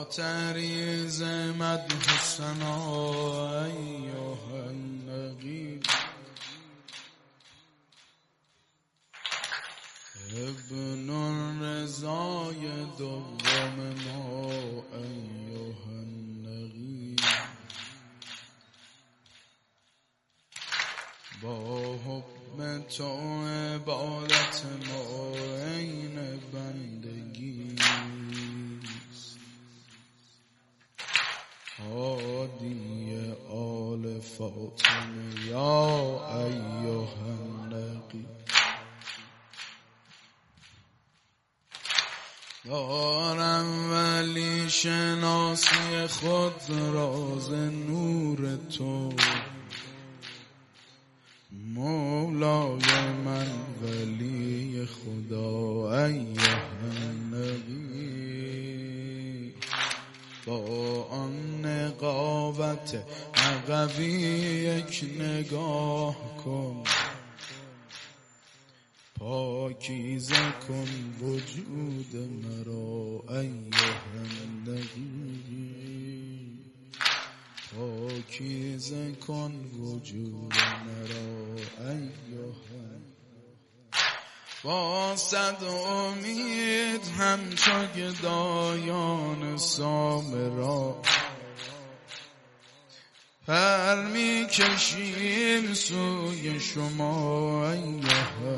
تریز مدح ثنا ایها النقی ابن الرضای دوم ما ایها النقی با حب تو عبادت ما عین بندگی هادی آل فاطمه یا ایها النقی دارم ولی شناسی خود راز نور تو مولای من ولی خدا ایها النبی با آن نقاوت عقبی یک نگاه کن پاکیزه کن وجود مرا ایها النبی پاکیزه کن وجود مرا ایها با صد امید همچو گدایان سامرا پر می کشیم سوی شما ایها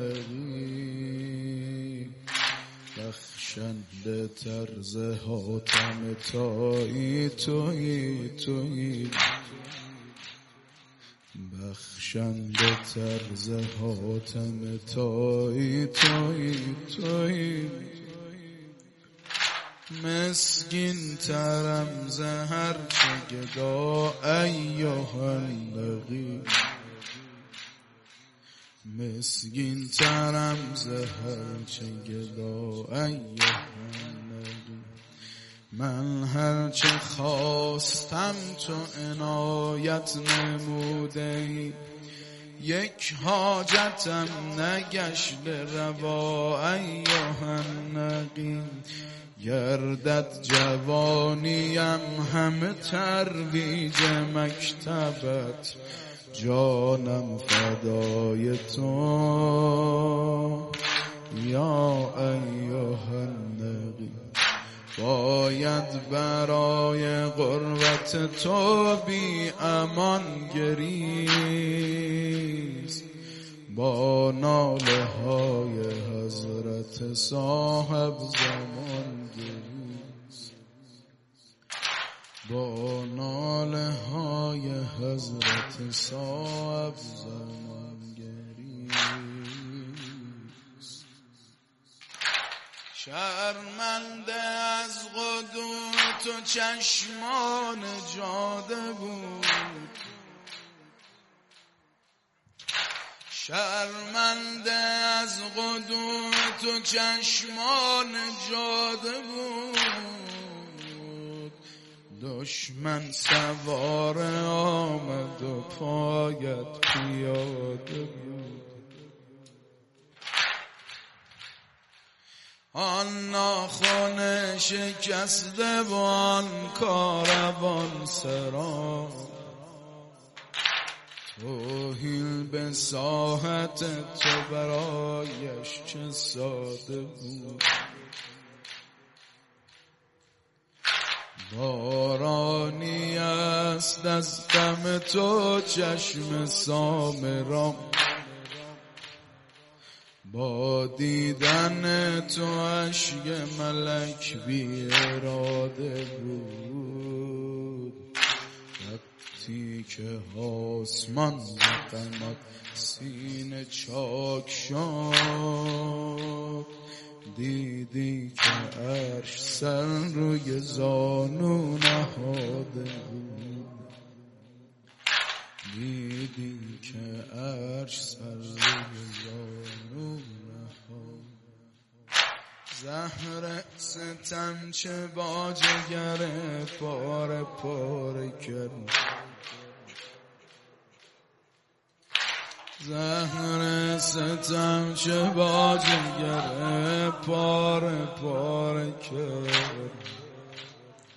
النبی بخشنده طرز حاتم تایی تویی بخشنده طرز حاتم تایی تویی مسکین ترم زهر چه گدا ایها النقی مسکین ترم زهر چه گدا ایها النقی من هرچه خواستم تو عنایت نموده یک حاجتم نگشت روا ایها النقی گردد جوانیم همه ترویج مکتبت جانم فدای تو یا ایها النبی باید برای قربت تو بی امان گریست با ناله های حضرت صاحب زمان گریست با ناله های حضرت صاحب زمان گریست شرمنده از قدوت و چشمان جاده بود شرمنده از قدوت و چشمان جاده بود دشمن سوار آمد و پایت پیاده بود آن ناخن شکسته و آن کاروان سرا توهین به ساحت تو برایش چه ساده بود بارانی است از غم تو چشم سامرا با دیدن تو اشک ملک بی اراده بود وقتی که آسمان زقمت سینه چاک شد دیدی که عرش سر روی زانو نهاده بود دیدی که عرش سر روی زانو نهاده زهر ستم چه با جگر پاره پاره کرد زهر ستم چه با جگر پاره پاره کرد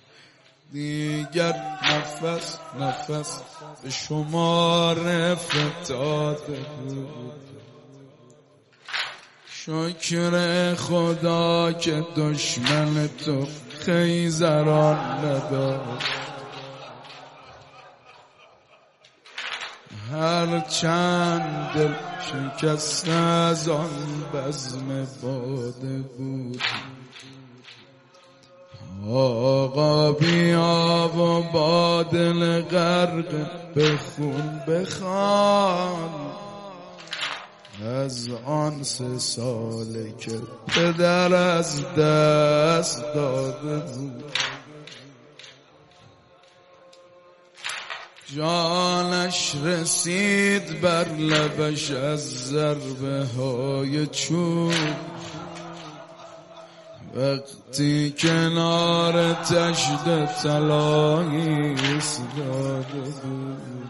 دیگر نفس نفس به شمار فتاده بود. شکر خدا که دشمن تو خیزران نداد. هر چند دل شکست از آن بزم باده بود. آقا بیا و با دل غرق به خون بخوان از آن 3 ساله که پدر از دست داده بود. جانش رسید بر لبش از ضربه های چوب وقتی کنار تشت طلایی ایستاده بود.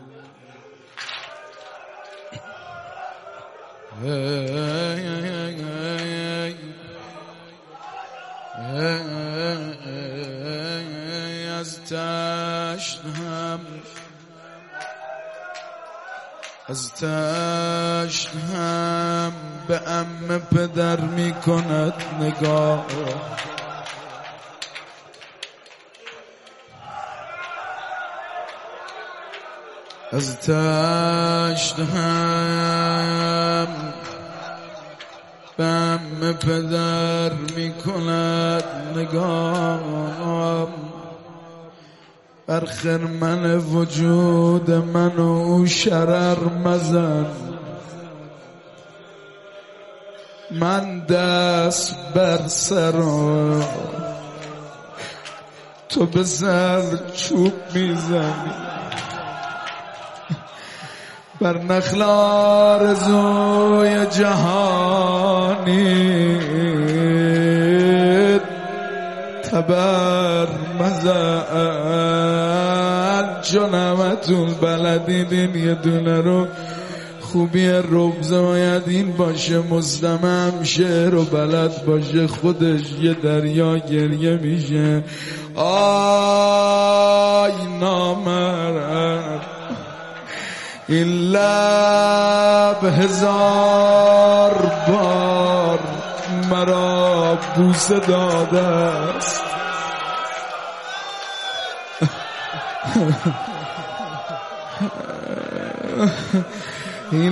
از تشت هم به عمه پدر می کند نگاه. از تشت هم به عمه پدر می کند نگاه. بر خرمن وجود من و شرر مزن. من دست بر سر و تو به سر چوب میزنی. بر نخل آرزوی جهانی تبر مزن. جنمتون بلدیدین یه دونه رو خوبی ربزه باید این باشه. مستمم شعر و بلد باشه خودش یه دریا گریه میشه. آی نامرد این لب 1000 بار مرا بوسه داده است. این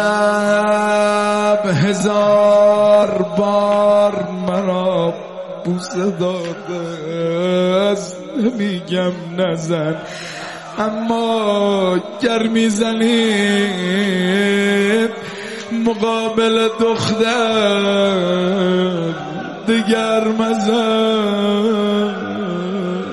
لب 1000 بار مرا بوسه داده است. نمیگم نزن اما گر میزنید مقابل دختر دیگر مزن.